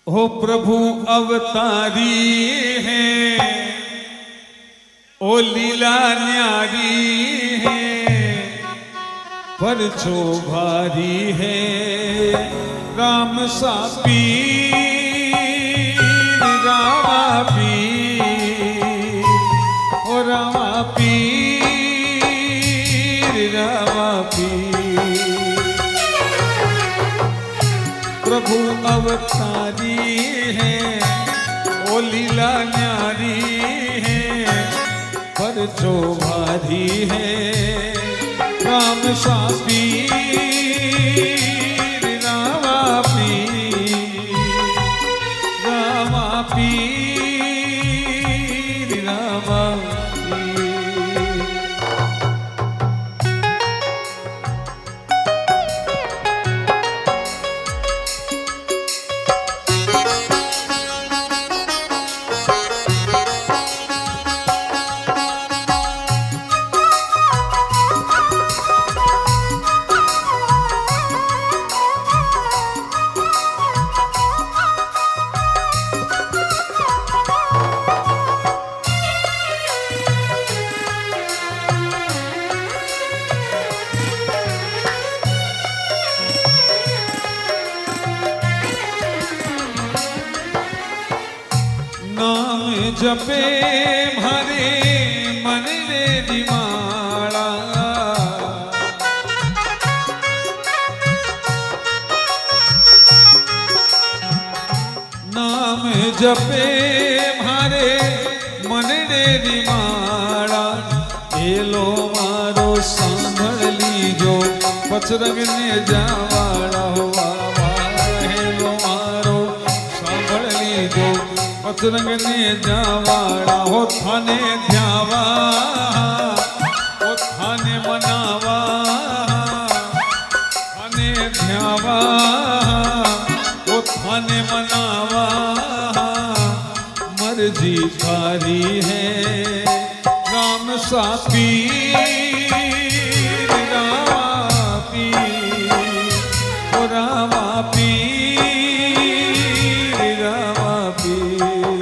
हो प्रभु अवतारी है, ओ लीला न्यारी है, परचो भारी है, राम सा पीर, रामा पीर, ओ रामा पीर, रामा पीर। प्रभु अवतारी है, ओ लीला न्यारी है, परचो भारी है, राम सा पीर, रामा पीर, रामा पीर, रामा पीर। जपे मारे मन रे दिमाड़ा, नाम जपे मारे मन रे दिमाड़ा, एलो मारो सांभळ लीजो पचरंग ने जावाड़ा, हो वावा एलो मारो सांभळ लीजो पचरंग ने जावाड़ा, हो थाने ध्यावा, हो थाने मनावा, थाने ध्यावा, हो थाने मनावा, मर्जी थारी है, राम सा पीर, रामा पीर, हो रामा पीर, रामा पीर।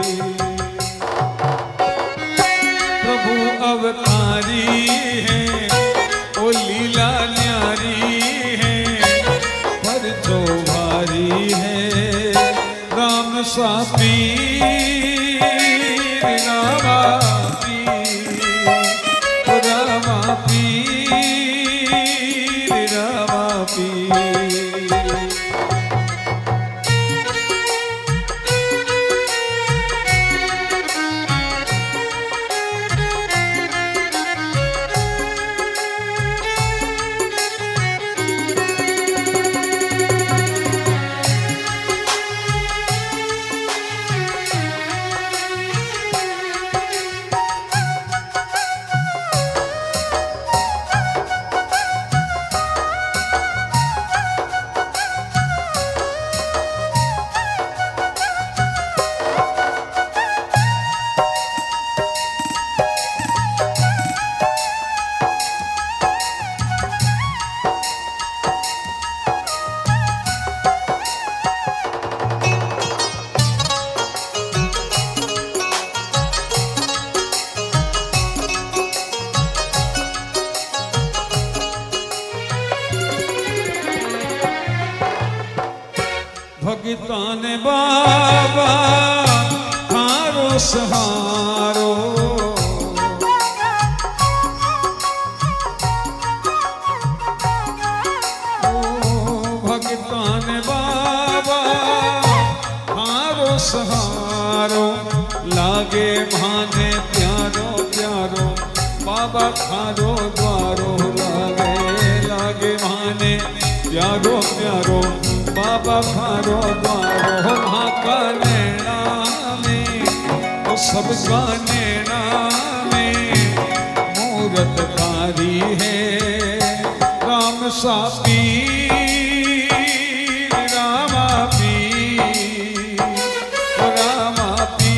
अवतारी है, ओ लीला न्यारी है, परचो भारी है, राम सा पीर, रामा पीर, रामा पीर, रामा पीर। भगतान बाबा हारो सहारो, ओ भगतान बाबा हारो सहारो, लागे भाने प्यारो प्यारो, बाबा खारो द्वारो, लागे भाने प्यारो प्यारो, बाबा खारो द्वारो, महाका नैना में, वो सबका नैना में, मूरतकारी है, राम सा पीर, रामा पीर, रामा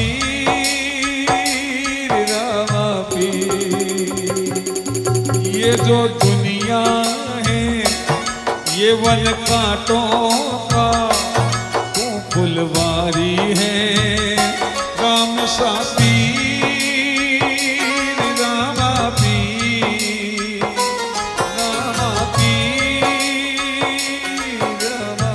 पीर, रामा पीर। ये जो दुनिया है, ये वन कांटों का तू फुलवा भारी है राम सा पीर रामा पीर रामा पीर रामा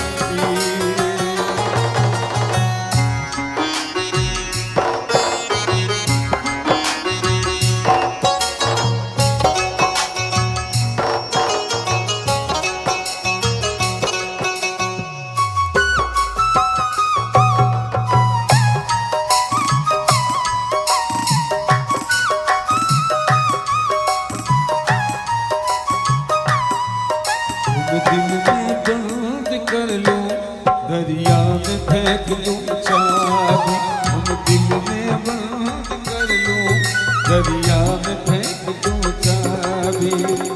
दिल में बंद कर लो दरिया में फेंक दो चाबी हम दिल में बंद कर लो दरिया में फेंक दो चाबी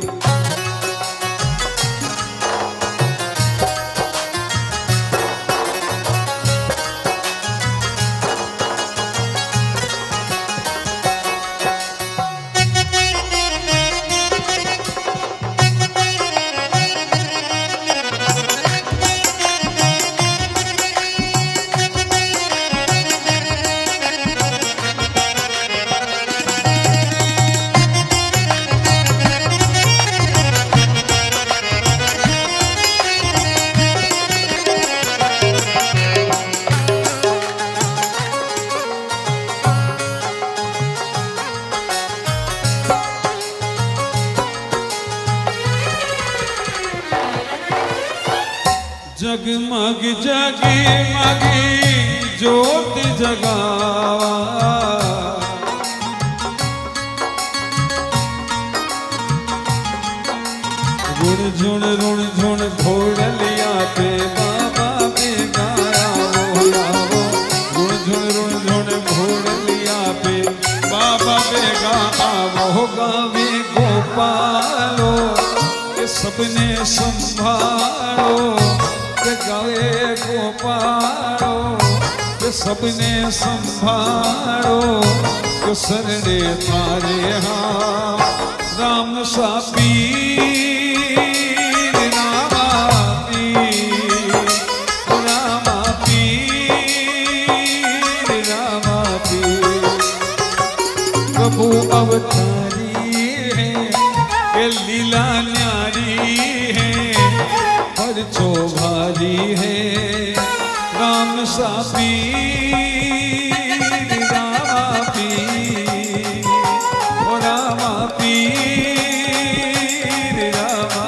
जगमग जगमग ज्योत जगावा रुण झुण घोड़लिया पे बाबा पे गाया वो लावो रुण झुण घोड़लिया पे बाबा पे गाया वो गावे गोपालो के सबने संभालो गावे गोपालो के सबने संभालो तो सरने थारे हाँ राम सा पीर रामा पीर रामा पीर रामा पीर प्रभु अवतारी है के लीला न्यारी है हर चौभारी है राम सा पीर रामा पीर ओ रामा पीर रामा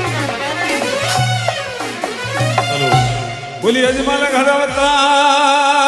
बोलिए अजमल घरवता